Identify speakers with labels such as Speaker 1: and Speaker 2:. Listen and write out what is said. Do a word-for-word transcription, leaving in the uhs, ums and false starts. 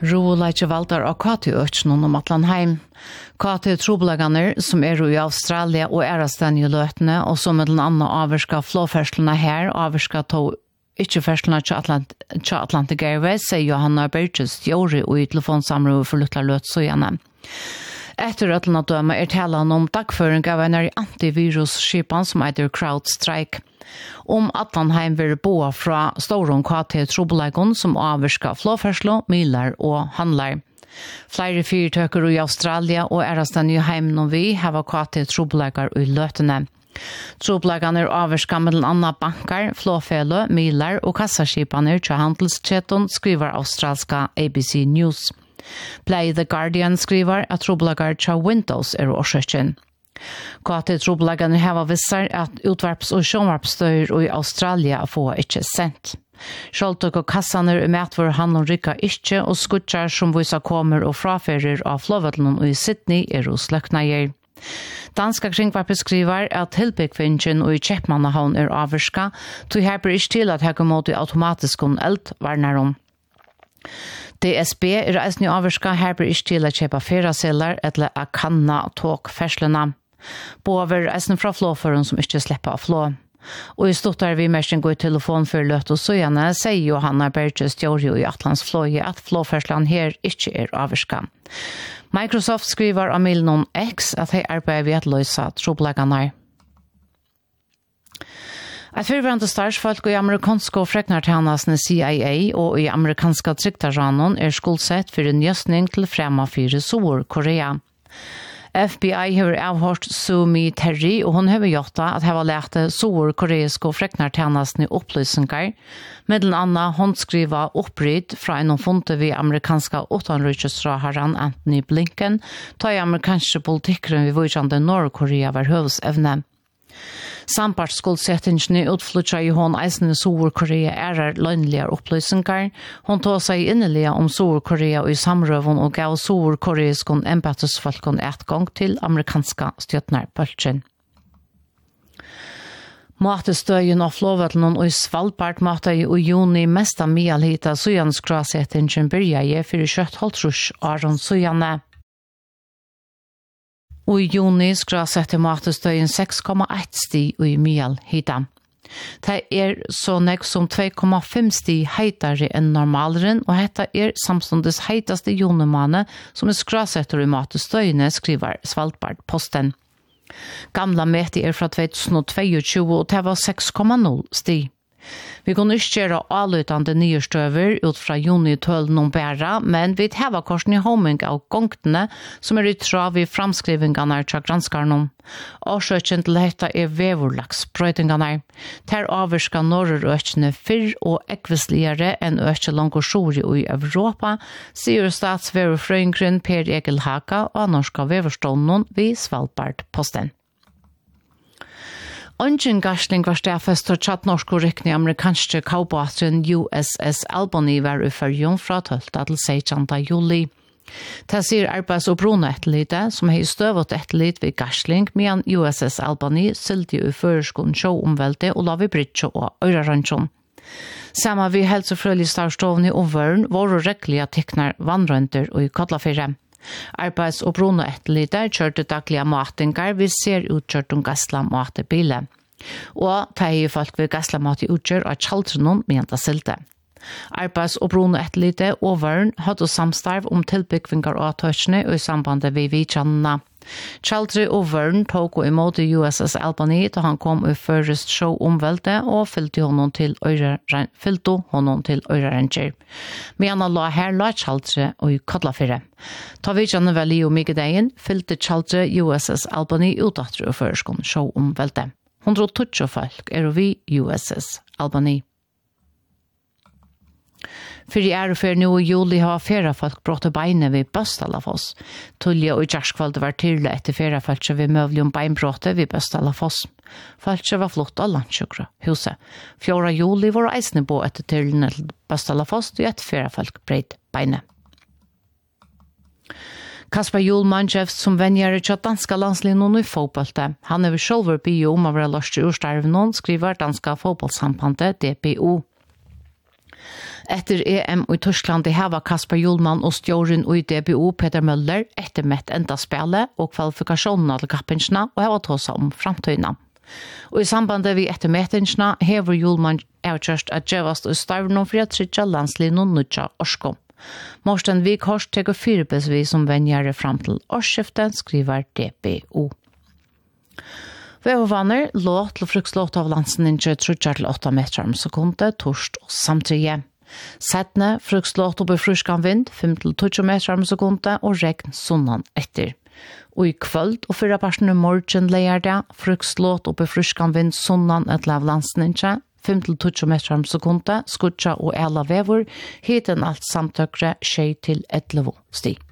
Speaker 1: Roleike valtar av K T-økjen om Atlanheim. K T-trobelaganer som er i Australia og Erastan i løtene, og som med den andre avvirka flåferslene her, avvirka to ikke ferslene til Atlant Atlantic Airways, sier Johanna Berges, Jori og i telefonsamråd for Lutla Løt så gjerne. Etter røtlene døme er talen om dagføring av en antivirus-skipan som heter CrowdStrike. Om Atlanheim vil boa fra Storon K T-trobelagon som avvirka flåferslo, miler og handler. Flere fyrtøker i Australia og Erastan i heimen vi har K T-trobelagar i løtene. Trobelagan er avvirka med den andre bankar, flåfele, miler og kassaskipaner til handelskjeton, skriver australska A B C News. Play The Guardian skriver at trobelagar til Windows er årsøkken. K T-trobelagene har visser at utvarps- og sjånvarpstøyer i Australia får ikke sendt. Skjoldtøk og kassaner i matvar handler rykka ikke, og skutjar som viser kommer og fraferer av flåvetlene i Sydney er hos løkneier. Danska kringvarpet skriver at tilbyggfinnsjen og i Kjeppmannahavn er avvirka, tog her blir ikke til at her kommer mot automatisk om eldvarnarom. D S B er eisne avvirka, her blir ikke til at kjøpa feraseller eller a kanna tågferslene. Båver eisne fra flåføren som ikke slipper av flå. Og i stort er vi mersen går i telefon for løt og søgjene, sier Johanna Berges Jori i Atlands flåje at flåferslene her ikke er avvirka. Microsoft skriver av Milnon X at de arbeider ved at løse trobelagene. Et fyrværende starsfolk i amerikanske og freknartjenestene C I A og i amerikanske tryktarranen er skuldsett for en njøsning til fremme for Sør-Korea. F B I har avhørt Sumi Terry, og hun har gjort at det var lært Sør-Koreiske og freknartjenestene opplysninger, med den andre håndskriva opprydd fra en funte ved amerikanske utenriksrådherren Anthony Blinken, da i amerikanske politikkeren ved vågjande Nord-Korea var høvesevne. Sampart skuldsettingene utflyttet i hånd eisende Sør-Korea er løgnlige opplysninger. Hun tog seg innelige om Sør-Korea og i samrøven og gav Sør-Koreiske embedsfolken et gang til amerikanske støtnerpølsen. Matestøyen av flåvetlene og i Svalbard måtte i juni mest av Mialhita Søjanskrasettingen begynte for kjøtt holdtrus Aron Søjane. Og i juni skrasette matestøyen seks komma ett sti i Mialhita. Det er så nek som två komma fem sti heitare enn normaleren, og dette er samståndes heitaste junemane som er skrasetter i matestøyene, skriver Svalbard-posten. Gamla meti er fra to tusen tjueto, og det var seks komma noll sti. Vi kunne ikke gjøre avlytende nye støver ut fra juni tolv noen bæra, men vi har korsen i homing av gongtene som er i trav i framskrivingene til granskerne. Årsøkjen til dette er veverlagsbrøytingene. Der avvirka norrøkene fyrr og ekvisligere enn økje langkorsori i Europa, sier statsveverfrøyngren Per Egil Haka og norska veverstånden ved Svalbard-posten. Ungen garsling var stedfest og tjatt norsk og rykning amerikanske kaubåtren U S S Albany var i fyrjon fra tolvte til sekstende juli. Det sier arbeids- og broneetterlite, som har støvet etterlit ved garsling, medan U S S Albany sylte i føreskån sjåomvelte og la vi brytje og øyraransjon. Samme vi helsefrølig startstovene i omvøren var og rekkelige tekner vannrønter og i Kodlafire. Arbeids- og broneetterlite kjørte daglige matingar vi ser utkjørt om gasslamate-biler. Og det er folk ved gasslamate utgjør av kjaldrenon med det silte. Arbeids- og broneetterlite og vøren hadde samstarv om tilbyggvingar og tørsene og i sambandet ved vidkjannene. Chaldre og Vern tok og imot U S S Albany da han kom i først show omvelte og fylte honom til Øyre-Ranger. Men han la her la Chaldre og i Kodlafire. Ta vi kjenne vel i og myggedeien, fylte Chaldre U S S Albany utdatter og først show omvelte. hundre og tolv folk er vi U S S Albany. For i ærefer nå i juli har feriefolk brått beinet ved Bøstalafoss. Tulje og Gjerskvalde var tydelig etter feriefolk ved møvlig om beinbråttet ved Bøstalafoss. Folket var flott av landsjukre huset. fjorda juli var eisende på etter tydelig til Bøstalafoss og et feriefolk breit beinet. Kasper Julman Jeffs som venjer til danska landslinjen i fotbollte. Han er ved sjølver bio om å være løst i urstarven, skriver danska fotbollsambandet D P O. Etter E M i Tyskland hava Kasper Hjulman og stjåren i D B O Peter Møller ettermett enda spillet og kvalifikasjonene til kappingsene og hava tåsa om framtøyene. Og i sambandet vi ettermettingsene hever Hjulman avkjørst at gjøvast og starvene for å trykja landslinjen og nødja orsko. Morsten Vikhorst teker fyrbesvis som vengjere fram til årsskiftet, skriver D B O. Vevervanner låt til frukslåt av landslinjen trykja til åtta meter om sekundet, torst og samtidig. Settene frukslåt oppe i fruskan vind, fem til tolv meter om sekundet, og regn sunnan etter. Og i kvöld og fyrra parten i morgen leier det, frukslåt oppe i fruskan vind sunnan et lav landsninje, fem til tolv meter om sekundet, skutja og ela vever, hiten alt samtøkre, tjej til elleve stig.